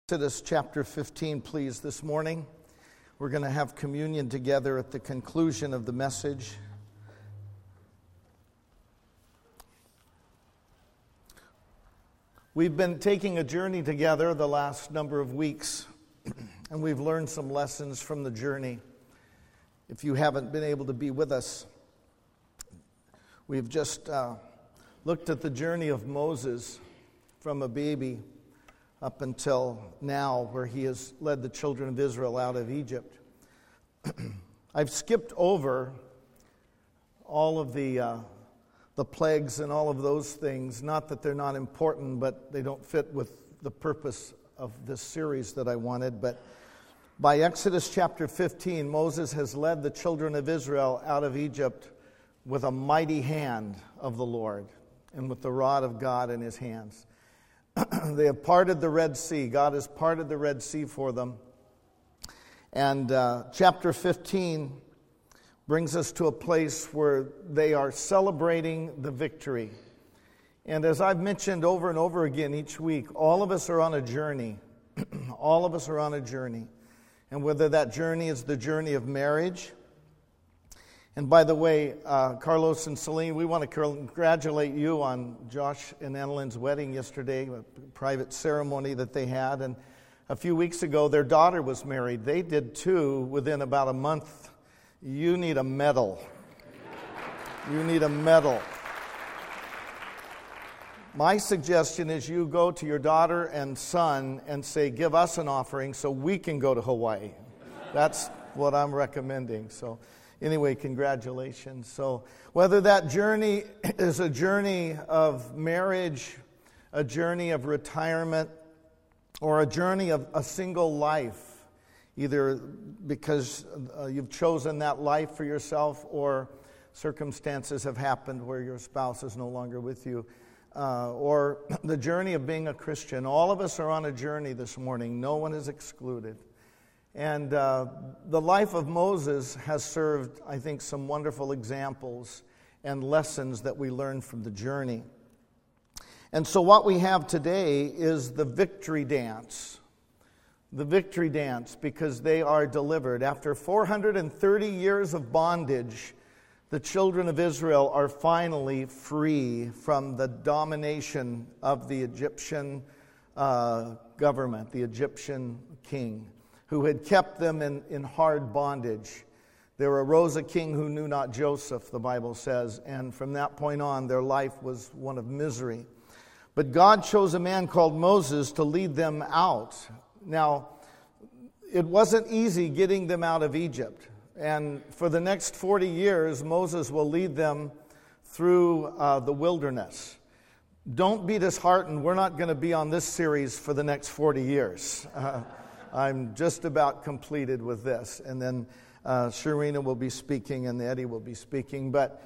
Exodus chapter 15, please, this morning. We're going to have communion together at the conclusion of the message. We've been taking a journey together the last number of weeks, and we've learned some lessons from the journey. If you haven't been able to be with us, we've just looked at the journey of Moses from a baby up until now, where he has led the children of Israel out of Egypt. I've skipped over all of the plagues and all of those things. Not that they're not important, but they don't fit with the purpose of this series that I wanted. But by Exodus chapter 15, Moses has led the children of Israel out of Egypt with a mighty hand of the Lord and with the rod of God in his hands. They have parted the Red Sea. God has parted the Red Sea for them. And chapter 15 brings us to a place where they are celebrating the victory. And as I've mentioned over and over again each week, all of us are on a journey. All of us are on a journey. And whether that journey is the journey of marriage. And by the way, Carlos and Celine, we want to congratulate you on Josh and Annalyn's wedding yesterday, a private ceremony that they had. And a few weeks ago, their daughter was married. They did too within about a month. You need a medal. You need a medal. My suggestion is you go to your daughter and son and say, give us an offering so we can go to Hawaii. That's what I'm recommending. So anyway, congratulations. So whether that journey is a journey of marriage, a journey of retirement, or a journey of a single life, either because you've chosen that life for yourself or circumstances have happened where your spouse is no longer with you, or the journey of being a Christian, all of us are on a journey this morning. No one is excluded. And the life of Moses has served, I think, some wonderful examples and lessons that we learn from the journey. And so what we have today is the victory dance. The victory dance, because they are delivered. After 430 years of bondage, the children of Israel are finally free from the domination of the Egyptian government, the Egyptian king, who had kept them in hard bondage. There arose a king who knew not Joseph, the Bible says, and from that point on, their life was one of misery. But God chose a man called Moses to lead them out. Now, it wasn't easy getting them out of Egypt, and for the next 40 years, Moses will lead them through the wilderness. Don't be disheartened. We're not going to be on this series for the next 40 years. I'm just about completed with this. And then Sharina will be speaking and Eddie will be speaking. But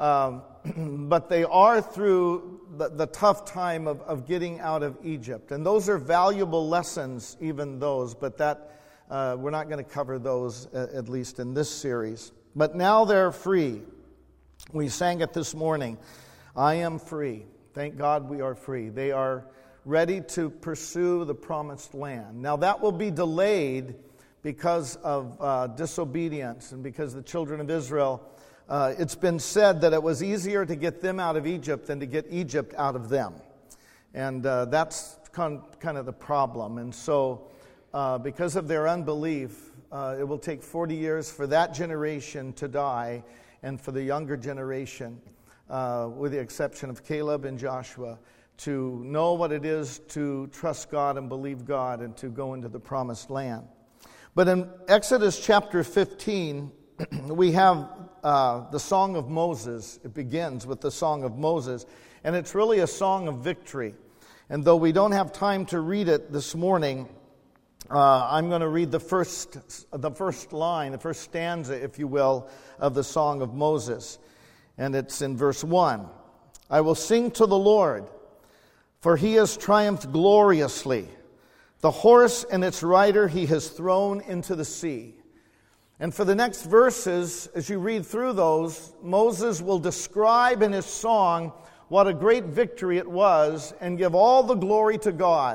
they are through the tough time of getting out of Egypt. And those are valuable lessons, even those. But we're not going to cover those, at least in this series. But now they're free. We sang it this morning. I am free. Thank God we are free. They are ready to pursue the promised land. Now that will be delayed because of disobedience and because the children of Israel, it's been said that it was easier to get them out of Egypt than to get Egypt out of them. And that's kind of the problem. And so because of their unbelief, it will take 40 years for that generation to die and for the younger generation, with the exception of Caleb and Joshua, to know what it is to trust God and believe God and to go into the promised land. But in Exodus chapter 15, we have the Song of Moses. It begins with the Song of Moses, and it's really a song of victory. And though we don't have time to read it this morning, I'm going to read the first line, the first stanza, if you will, of the Song of Moses. And it's in verse 1. I will sing to the Lord, for he has triumphed gloriously. The horse and its rider he has thrown into the sea. And for the next verses, as you read through those, Moses will describe in his song what a great victory it was and give all the glory to God.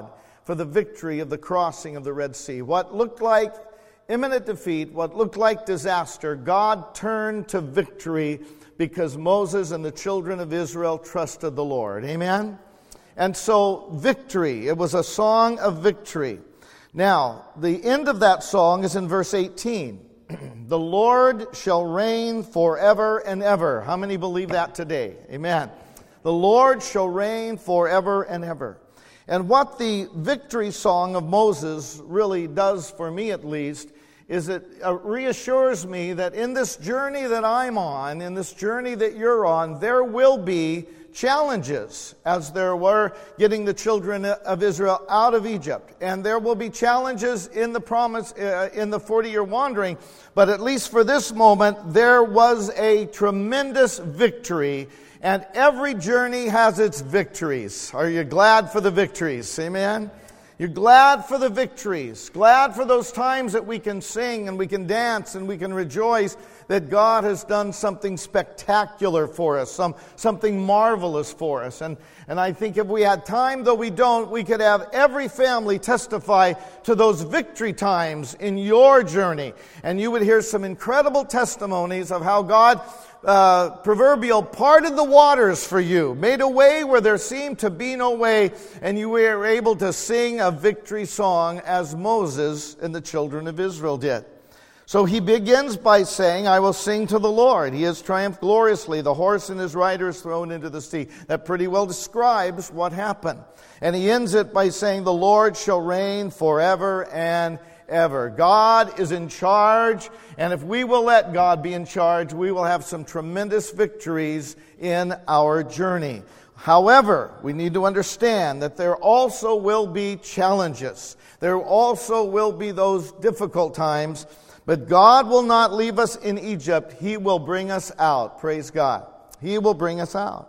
for the victory of the crossing of the Red Sea. What looked like imminent defeat, what looked like disaster, God turned to victory because Moses and the children of Israel trusted the Lord. Amen? And so, victory. It was a song of victory. Now, the end of that song is in verse 18. The Lord shall reign forever and ever. How many believe that today? Amen. The Lord shall reign forever and ever. And what the victory song of Moses really does, for me at least, is it reassures me that in this journey that I'm on, in this journey that you're on, there will be challenges, as there were getting the children of Israel out of Egypt. And there will be challenges in the promise, in the 40-year wandering. But at least for this moment, there was a tremendous victory. And every journey has its victories. Are you glad for the victories? Amen? You're glad for the victories. Glad for those times that we can sing and we can dance and we can rejoice that God has done something spectacular for us, something marvelous for us. And I think if we had time, though we don't, we could have every family testify to those victory times in your journey. And you would hear some incredible testimonies of how God proverbial parted the waters for you, made a way where there seemed to be no way, and you were able to sing a victory song as Moses and the children of Israel did. So he begins by saying, I will sing to the Lord. He has triumphed gloriously. The horse and his rider is thrown into the sea. That pretty well describes what happened. And he ends it by saying, the Lord shall reign forever and ever. God is in charge, and if we will let God be in charge, we will have some tremendous victories in our journey. However, we need to understand that there also will be challenges. There also will be those difficult times, but God will not leave us in Egypt. He will bring us out. Praise God. He will bring us out.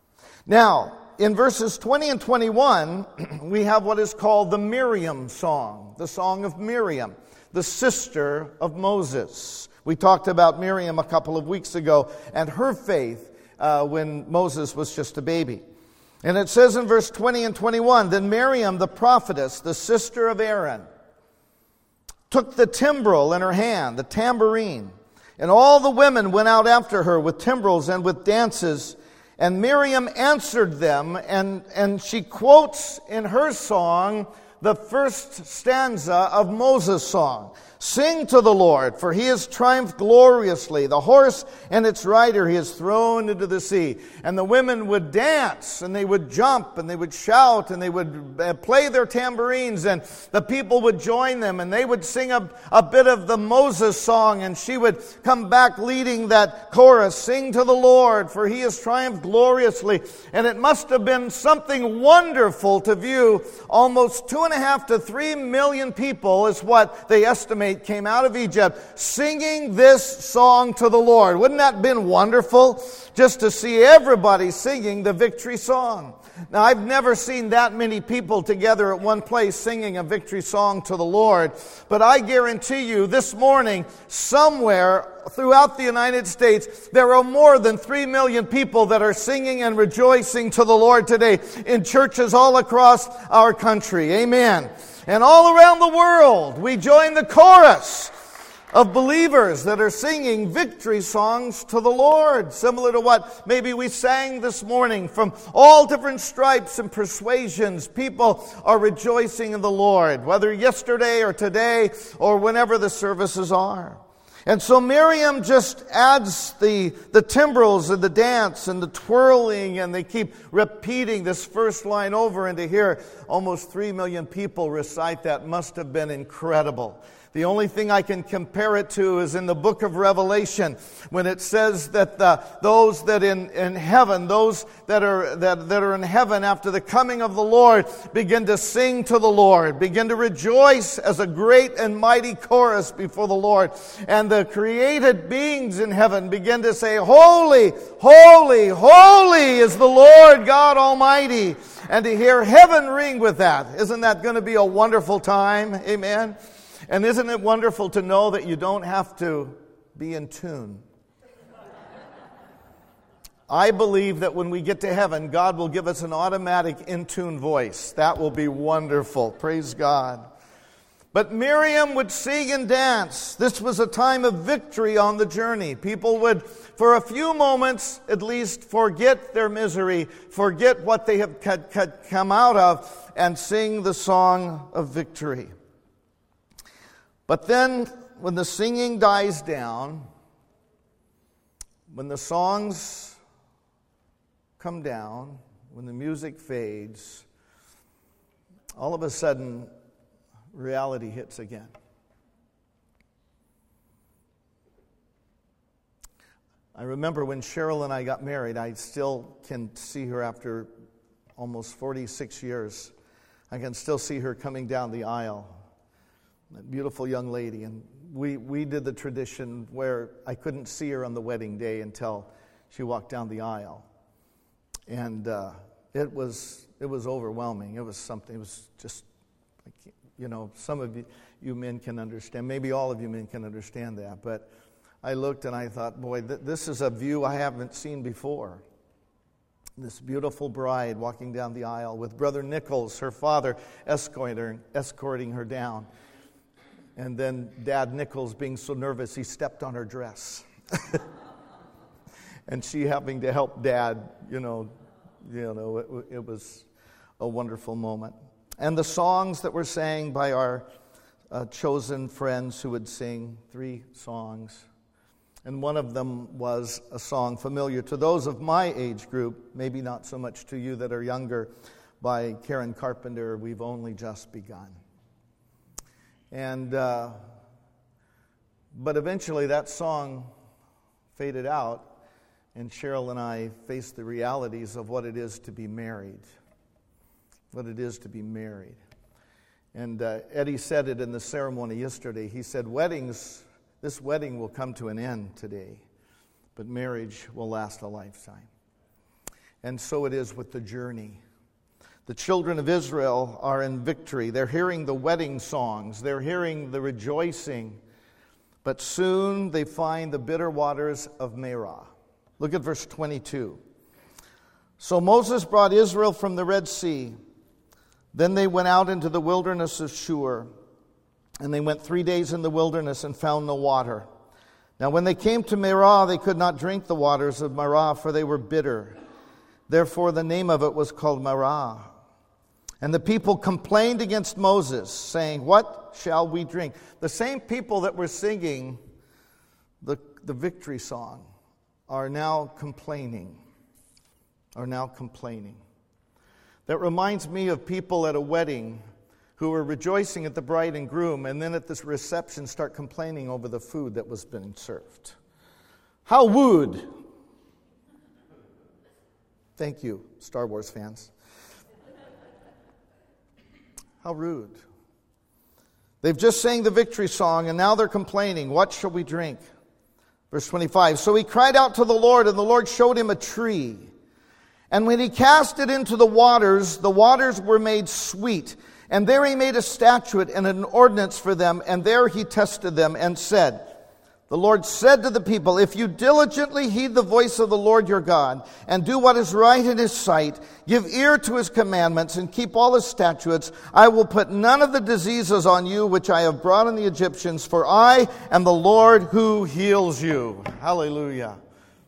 Now, in verses 20 and 21, we have what is called the Miriam song, the song of Miriam, the sister of Moses. We talked about Miriam a couple of weeks ago and her faith when Moses was just a baby. And it says in verse 20 and 21, then Miriam, the prophetess, the sister of Aaron, took the timbrel in her hand, the tambourine, and all the women went out after her with timbrels and with dances. And Miriam answered them, and she quotes in her song the first stanza of Moses' song. Sing to the Lord, for he has triumphed gloriously. The horse and its rider he has thrown into the sea. And the women would dance, and they would jump, and they would shout, and they would play their tambourines, and the people would join them, and they would sing a bit of the Moses song, and she would come back leading that chorus, sing to the Lord, for he has triumphed gloriously. And it must have been something wonderful to view. Almost 2.5 to 3 million people is what they estimate came out of Egypt singing this song to the Lord. Wouldn't that have been wonderful? Just to see everybody singing the victory song. Now, I've never seen that many people together at one place singing a victory song to the Lord. But I guarantee you, this morning, somewhere throughout the United States, there are more than 3 million people that are singing and rejoicing to the Lord today in churches all across our country. Amen. And all around the world, we join the chorus of believers that are singing victory songs to the Lord, similar to what maybe we sang this morning. From all different stripes and persuasions, people are rejoicing in the Lord, whether yesterday or today or whenever the services are. And so Miriam just adds the timbrels and the dance and the twirling, and they keep repeating this first line over, and to hear almost 3 million people recite that must have been incredible. The only thing I can compare it to is in the book of Revelation, when it says that those that in heaven, those that are in heaven after the coming of the Lord, begin to sing to the Lord, begin to rejoice as a great and mighty chorus before the Lord. And the created beings in heaven begin to say, holy, holy, holy is the Lord God Almighty. And to hear heaven ring with that, isn't that going to be a wonderful time? Amen. And isn't it wonderful to know that you don't have to be in tune? I believe that when we get to heaven, God will give us an automatic in-tune voice. That will be wonderful. Praise God. But Miriam would sing and dance. This was a time of victory on the journey. People would, for a few moments at least, forget their misery, forget what they had come out of, and sing the song of victory. But then, when the singing dies down, when the songs come down, when the music fades, all of a sudden, reality hits again. I remember when Cheryl and I got married, I still can see her after almost 46 years. I can still see her coming down the aisle, that beautiful young lady. And we did the tradition where I couldn't see her on the wedding day until she walked down the aisle. And it was overwhelming. It was something. It was just, some of you men can understand. Maybe all of you men can understand that. But I looked and I thought, boy, this is a view I haven't seen before. This beautiful bride walking down the aisle with Brother Nichols, her father, escorting her down. And then Dad Nichols, being so nervous, he stepped on her dress. And she having to help Dad, it was a wonderful moment. And the songs that were sang by our chosen friends who would sing 3 songs. And one of them was a song familiar to those of my age group, maybe not so much to you that are younger, by Karen Carpenter, We've Only Just Begun. And but eventually that song faded out, and Cheryl and I faced the realities of what it is to be married. What it is to be married. And Eddie said it in the ceremony yesterday. He said, this wedding will come to an end today, but marriage will last a lifetime. And so it is with the journey. The children of Israel are in victory. They're hearing the wedding songs. They're hearing the rejoicing. But soon they find the bitter waters of Marah. Look at verse 22. So Moses brought Israel from the Red Sea. Then they went out into the wilderness of Shur. And they went 3 days in the wilderness and found no water. Now when they came to Marah, they could not drink the waters of Marah, for they were bitter. Therefore the name of it was called Marah. And the people complained against Moses, saying, "What shall we drink?" The same people that were singing the victory song are now complaining. That reminds me of people at a wedding who were rejoicing at the bride and groom, and then at this reception start complaining over the food that was being served. How rude! Thank you, Star Wars fans. How rude. They've just sang the victory song, and now they're complaining. What shall we drink? Verse 25. So he cried out to the Lord, and the Lord showed him a tree. And when he cast it into the waters were made sweet. And there he made a statute and an ordinance for them, and there he tested them and said, the Lord said to the people, if you diligently heed the voice of the Lord your God, and do what is right in his sight, give ear to his commandments, and keep all his statutes, I will put none of the diseases on you which I have brought on the Egyptians, for I am the Lord who heals you. Hallelujah.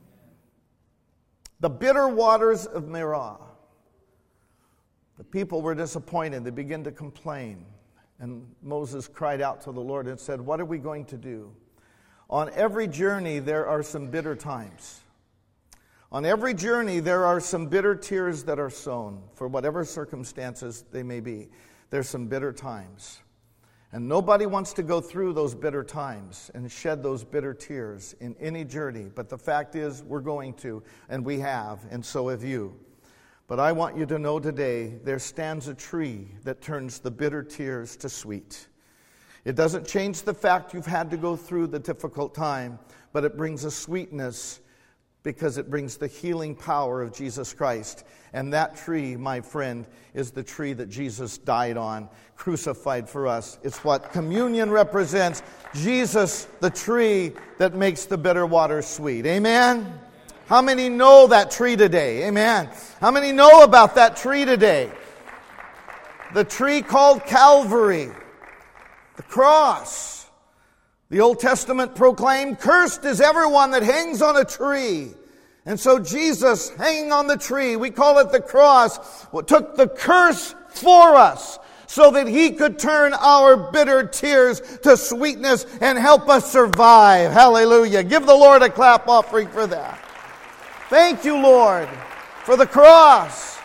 The bitter waters of Marah. The people were disappointed. They began to complain. And Moses cried out to the Lord and said, what are we going to do? On every journey, there are some bitter times. On every journey, there are some bitter tears that are sown, for whatever circumstances they may be. There's some bitter times. And nobody wants to go through those bitter times and shed those bitter tears in any journey. But the fact is, we're going to, and we have, and so have you. But I want you to know today, there stands a tree that turns the bitter tears to sweet. It doesn't change the fact you've had to go through the difficult time, but it brings a sweetness because it brings the healing power of Jesus Christ. And that tree, my friend, is the tree that Jesus died on, crucified for us. It's what communion represents. Jesus, the tree that makes the bitter water sweet. Amen? How many know that tree today? Amen. How many know about that tree today? The tree called Calvary. The cross. The Old Testament proclaimed, "Cursed is everyone that hangs on a tree." And so Jesus, hanging on the tree, we call it the cross, took the curse for us so that He could turn our bitter tears to sweetness and help us survive. Hallelujah. Give the Lord a clap offering for that. Thank you, Lord, for the cross.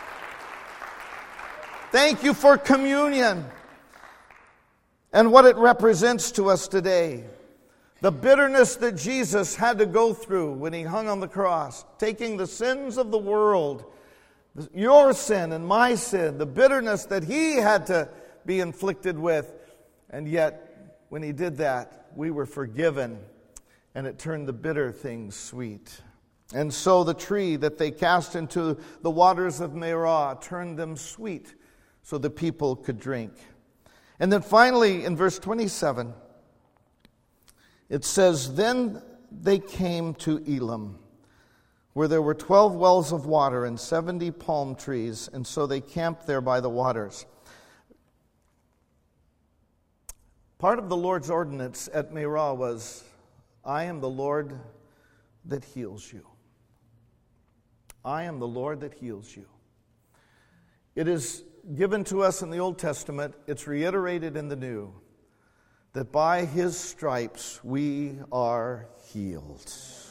Thank you for communion and what it represents to us today. The bitterness that Jesus had to go through when He hung on the cross, taking the sins of the world, your sin and my sin, the bitterness that He had to be inflicted with. And yet, when He did that, we were forgiven, and it turned the bitter things sweet. And so the tree that they cast into the waters of Merah turned them sweet so the people could drink. And then finally, in verse 27, it says, "Then they came to Elim, where there were 12 wells of water and 70 palm trees, and so they camped there by the waters." Part of the Lord's ordinance at Merah was, "I am the Lord that heals you." I am the Lord that heals you. It is given to us in the Old Testament, it's reiterated in the New, that by His stripes we are healed.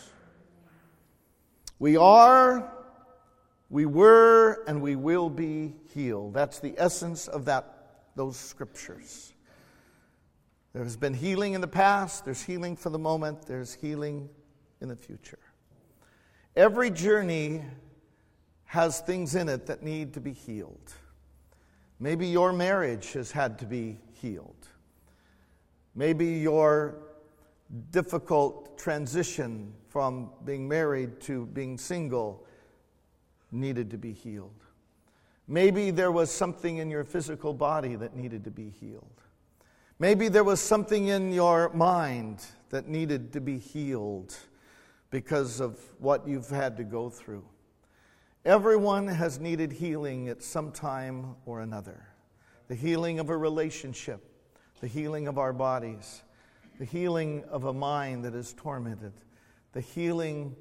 We are, we were, and we will be healed. That's the essence of those scriptures. There has been healing in the past, there's healing for the moment, there's healing in the future. Every journey has things in it that need to be healed. Maybe your marriage has had to be healed. Maybe your difficult transition from being married to being single needed to be healed. Maybe there was something in your physical body that needed to be healed. Maybe there was something in your mind that needed to be healed because of what you've had to go through. Everyone has needed healing at some time or another. The healing of a relationship, the healing of our bodies, the healing of a mind that is tormented, the healing,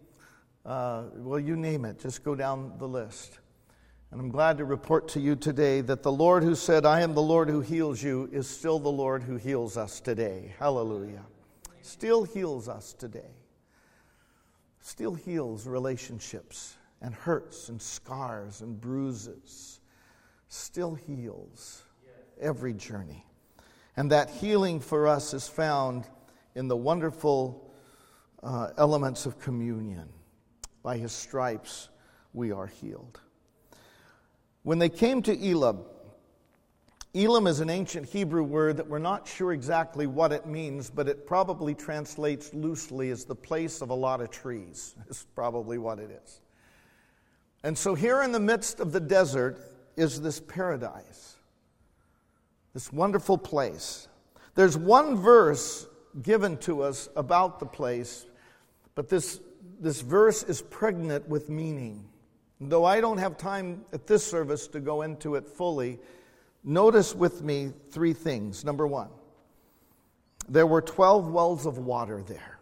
you name it, just go down the list. And I'm glad to report to you today that the Lord who said, "I am the Lord who heals you," is still the Lord who heals us today. Hallelujah. Still heals us today. Still heals relationships and hurts and scars and bruises. Still heals every journey. And that healing for us is found in the wonderful elements of communion. By His stripes we are healed. When they came to Elim, Elim is an ancient Hebrew word that we're not sure exactly what it means, but it probably translates loosely as the place of a lot of trees. Is probably what it is. And so here in the midst of the desert is this paradise, this wonderful place. There's one verse given to us about the place, but this verse is pregnant with meaning. Though I don't have time at this service to go into it fully, notice with me 3 things. Number 1, there were 12 wells of water there.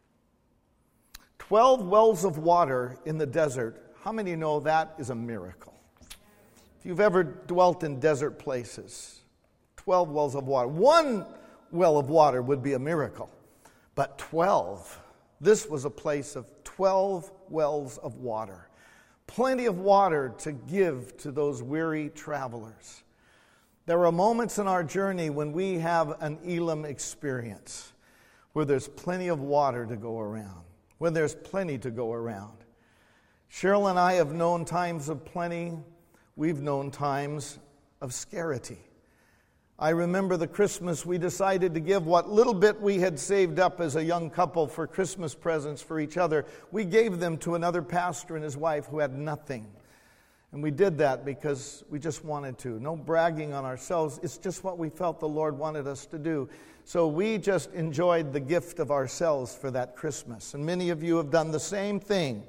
12 wells of water in the desert. How many know that is a miracle? If you've ever dwelt in desert places, 12 wells of water. 1 well of water would be a miracle, but 12. This was a place of 12 wells of water. Plenty of water to give to those weary travelers. There are moments in our journey when we have an Elim experience, where there's plenty of water to go around, when there's plenty to go around. Cheryl and I have known times of plenty. We've known times of scarcity. I remember the Christmas we decided to give what little bit we had saved up as a young couple for Christmas presents for each other. We gave them to another pastor and his wife who had nothing. And we did that because we just wanted to. No bragging on ourselves. It's just what we felt the Lord wanted us to do. So we just enjoyed the gift of ourselves for that Christmas. And many of you have done the same thing.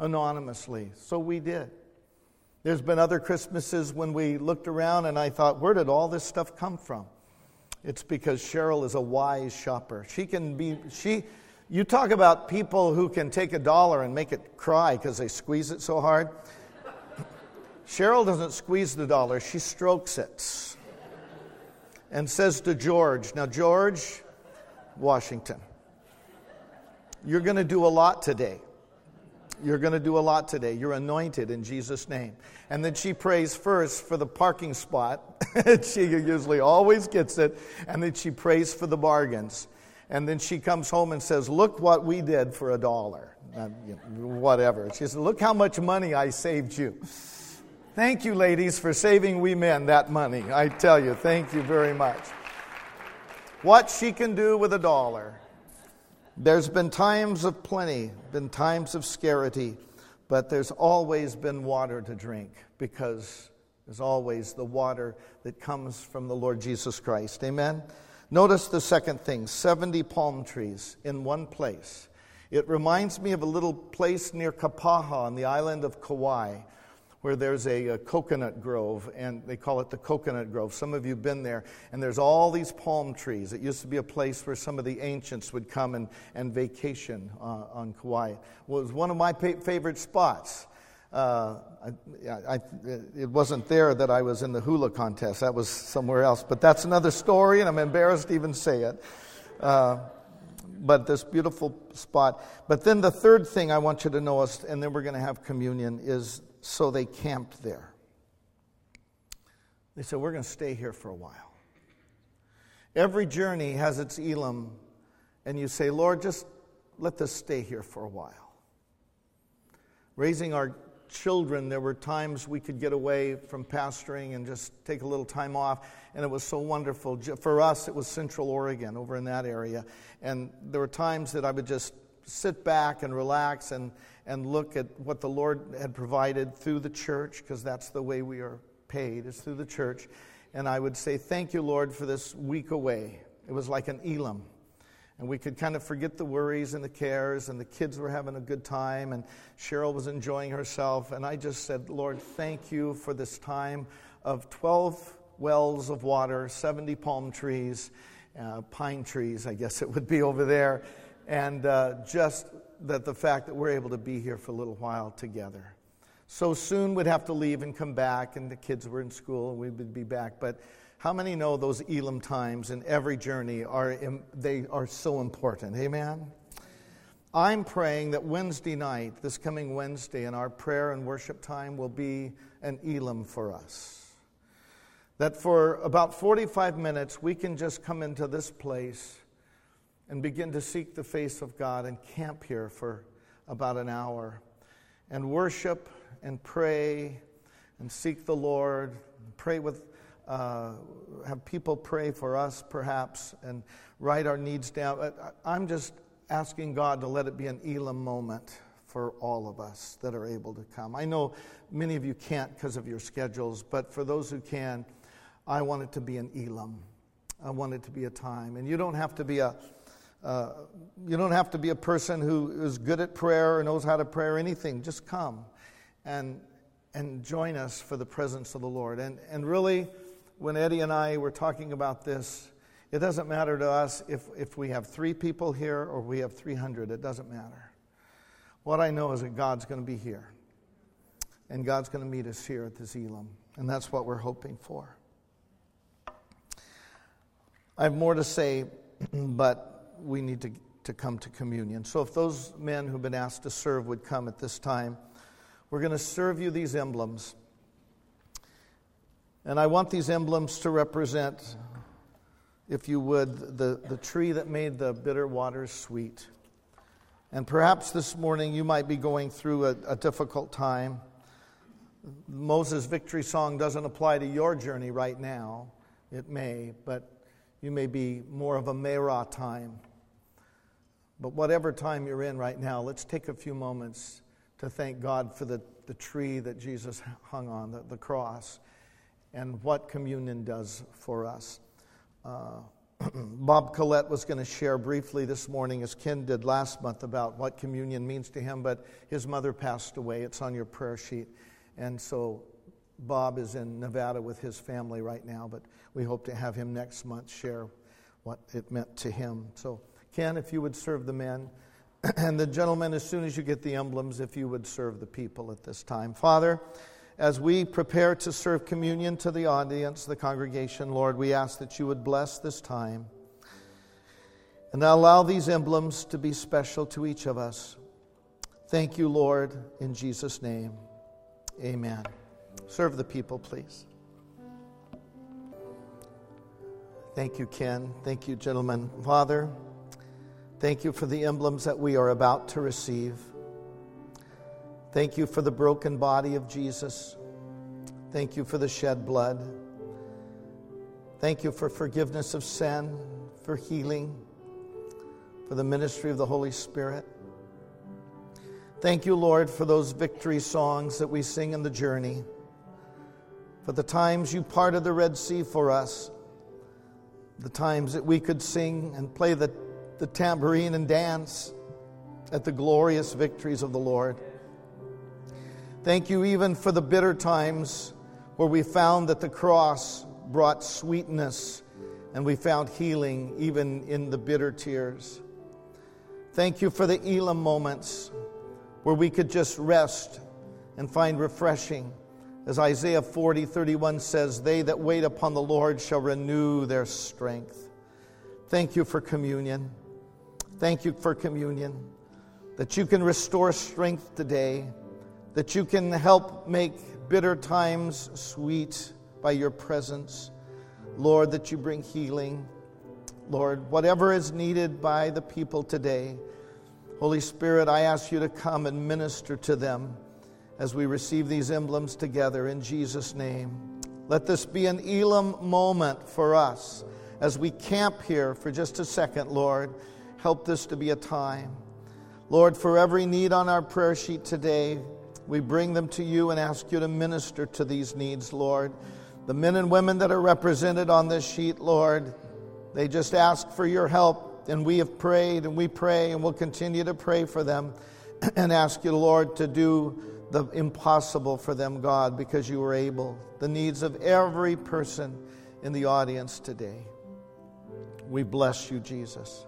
anonymously. So we did. There's been other Christmases when we looked around and I thought, where did all this stuff come from? It's because Cheryl is a wise shopper. You talk about people who can take $1 and make it cry because they squeeze it so hard. Cheryl doesn't squeeze the dollar, she strokes it. And says to George, now George Washington, you're going to do a lot today. You're going to do a lot today. You're anointed in Jesus' name. And then she prays first for the parking spot. She usually always gets it. And then she prays for the bargains. And then she comes home and says, look what we did for $1. Whatever. She says, look how much money I saved you. Thank you, ladies, for saving we men that money. I tell you, thank you very much. What she can do with $1. There's been times of plenty, been times of scarcity, but there's always been water to drink because there's always the water that comes from the Lord Jesus Christ. Amen? Notice the second thing, 70 palm trees in one place. It reminds me of a little place near Kapaha on the island of Kauai, where there's a coconut grove, and they call it the Coconut Grove. Some of you have been there, and there's all these palm trees. It used to be a place where some of the ancients would come and vacation on Kauai. It was one of my favorite spots. It wasn't there that I was in the hula contest. That was somewhere else. But that's another story, and I'm embarrassed to even say it. But this beautiful spot. But then the third thing I want you to notice, and then we're going to have communion, is so they camped there. They said, we're going to stay here for a while. Every journey has its Elim, and you say, Lord, just let this stay here for a while. Raising our children, there were times we could get away from pastoring and just take a little time off, and it was so wonderful. For us, it was Central Oregon, over in that area, and there were times that I would just sit back and relax and look at what the Lord had provided through the church, because that's the way we are paid, is through the church. And I would say, thank you, Lord, for this week away. It was like an Elim. And we could kind of forget the worries and the cares, and the kids were having a good time, and Cheryl was enjoying herself. And I just said, Lord, thank you for this time of 12 wells of water, 70 palm trees, pine trees, I guess it would be over there, and just that the fact that we're able to be here for a little while together. So soon we'd have to leave and come back, and the kids were in school, and we would be back. But how many know those Elim times in every journey they are so important? Amen? I'm praying that Wednesday night, this coming Wednesday, in our prayer and worship time will be an Elim for us. That for about 45 minutes we can just come into this place and begin to seek the face of God and camp here for about an hour and worship and pray and seek the Lord, pray with, have people pray for us perhaps and write our needs down. I'm just asking God to let it be an Elim moment for all of us that are able to come. I know many of you can't because of your schedules, but for those who can, I want it to be an Elim. I want it to be a time. And you don't have to be a person who is good at prayer or knows how to pray or anything. Just come and join us for the presence of the Lord. And really, when Eddie and I were talking about this, it doesn't matter to us if we have 3 people here or we have 300. It doesn't matter. What I know is that God's going to be here. And God's going to meet us here at this Elim. And that's what we're hoping for. I have more to say, but we need to come to communion. So if those men who've been asked to serve would come at this time, we're going to serve you these emblems. And I want these emblems to represent, if you would, the tree that made the bitter waters sweet. And perhaps this morning you might be going through a difficult time. Moses' victory song doesn't apply to your journey right now. It may, but you may be more of a Merah time. But whatever time you're in right now, let's take a few moments to thank God for the tree that Jesus hung on, the cross, and what communion does for us. Bob Collette was going to share briefly this morning, as Ken did last month, about what communion means to him, but his mother passed away. It's on your prayer sheet. And so Bob is in Nevada with his family right now, but we hope to have him next month share what it meant to him. So, Ken, if you would serve the men, and the gentlemen, as soon as you get the emblems, if you would serve the people at this time. Father, as we prepare to serve communion to the audience, the congregation, Lord, we ask that you would bless this time and allow these emblems to be special to each of us. Thank you, Lord, in Jesus' name. Amen. Serve the people, please. Thank you, Ken. Thank you, gentlemen. Father, thank you for the emblems that we are about to receive. Thank you for the broken body of Jesus. Thank you for the shed blood. Thank you for forgiveness of sin, for healing, for the ministry of the Holy Spirit. Thank you, Lord, for those victory songs that we sing in the journey, for the times you parted the Red Sea for us, the times that we could sing and play the tambourine and dance at the glorious victories of the Lord. Thank you even for the bitter times where we found that the cross brought sweetness and we found healing even in the bitter tears. Thank you for the Elam moments where we could just rest and find refreshing. As Isaiah 40:31 says, "They that wait upon the Lord shall renew their strength." Thank you for communion. Thank you for communion, that you can restore strength today, that you can help make bitter times sweet by your presence. Lord, that you bring healing. Lord, whatever is needed by the people today, Holy Spirit, I ask you to come and minister to them as we receive these emblems together in Jesus' name. Let this be an Elam moment for us as we camp here for just a second, Lord. Help this to be a time. Lord, for every need on our prayer sheet today, we bring them to you and ask you to minister to these needs, Lord. The men and women that are represented on this sheet, Lord, they just ask for your help, and we have prayed and we pray and we'll continue to pray for them and ask you, Lord, to do the impossible for them, God, because you are able. The needs of every person in the audience today. We bless you, Jesus.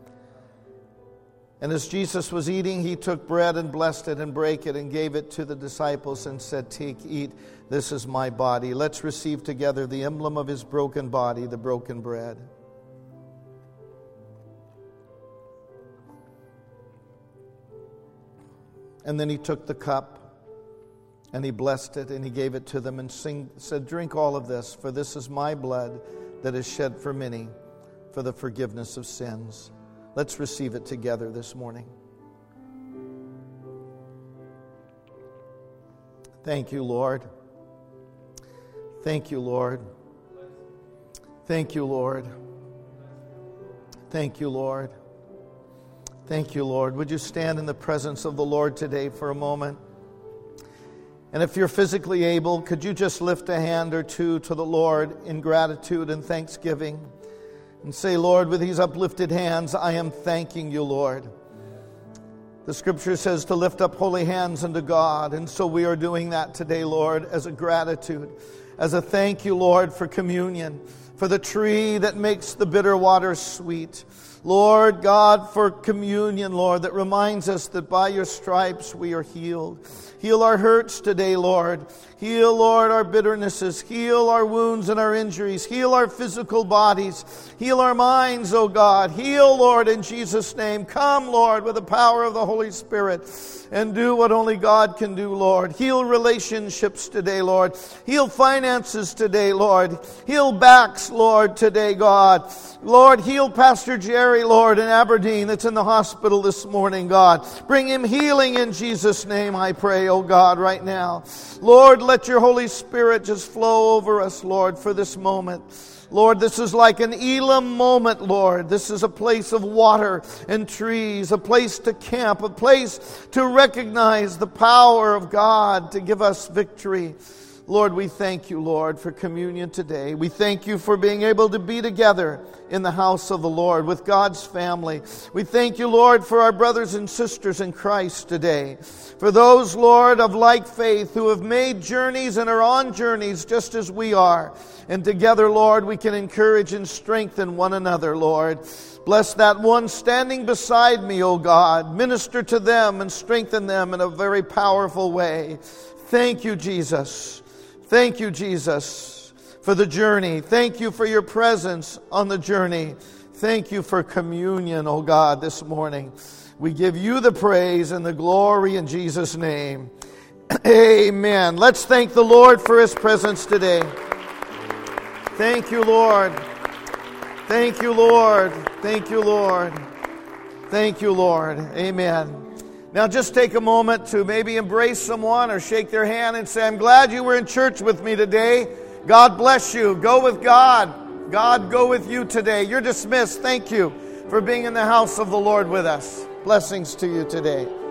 And as Jesus was eating, he took bread and blessed it and brake it and gave it to the disciples and said, "Take, eat, this is my body." Let's receive together the emblem of his broken body, the broken bread. And then he took the cup and he blessed it and he gave it to them and said, "Drink all of this, for this is my blood that is shed for many for the forgiveness of sins." Let's receive it together this morning. Thank you, Lord. Thank you, Lord. Thank you, Lord. Thank you, Lord. Thank you, Lord. Would you stand in the presence of the Lord today for a moment? And if you're physically able, could you just lift a hand or two to the Lord in gratitude and thanksgiving? And say, "Lord, with these uplifted hands, I am thanking you, Lord." The scripture says to lift up holy hands unto God. And so we are doing that today, Lord, as a gratitude, as a thank you, Lord, for communion, for the tree that makes the bitter water sweet. Lord God, for communion, Lord, that reminds us that by your stripes we are healed. Heal our hurts today, Lord. Heal, Lord, our bitternesses. Heal our wounds and our injuries. Heal our physical bodies. Heal our minds, O God. Heal, Lord, in Jesus' name. Come, Lord, with the power of the Holy Spirit and do what only God can do, Lord. Heal relationships today, Lord. Heal finances today, Lord. Heal backs, Lord, today, God. Lord, heal Pastor Jerry, Lord, in Aberdeen that's in the hospital this morning, God. Bring him healing in Jesus' name, I pray, oh God, right now. Lord, let your Holy Spirit just flow over us, Lord, for this moment. Lord, this is like an Elam moment, Lord. This is a place of water and trees, a place to camp, a place to recognize the power of God to give us victory. Lord, we thank you, Lord, for communion today. We thank you for being able to be together in the house of the Lord with God's family. We thank you, Lord, for our brothers and sisters in Christ today. For those, Lord, of like faith who have made journeys and are on journeys just as we are. And together, Lord, we can encourage and strengthen one another, Lord. Bless that one standing beside me, O God. Minister to them and strengthen them in a very powerful way. Thank you, Jesus. Thank you, Jesus, for the journey. Thank you for your presence on the journey. Thank you for communion, oh God, this morning. We give you the praise and the glory in Jesus' name. Amen. Let's thank the Lord for His presence today. Thank you, Lord. Thank you, Lord. Thank you, Lord. Thank you, Lord. Amen. Now just take a moment to maybe embrace someone or shake their hand and say, I'm glad you were in church with me today. God bless you. Go with God. God go with you today. You're dismissed. Thank you for being in the house of the Lord with us. Blessings to you today.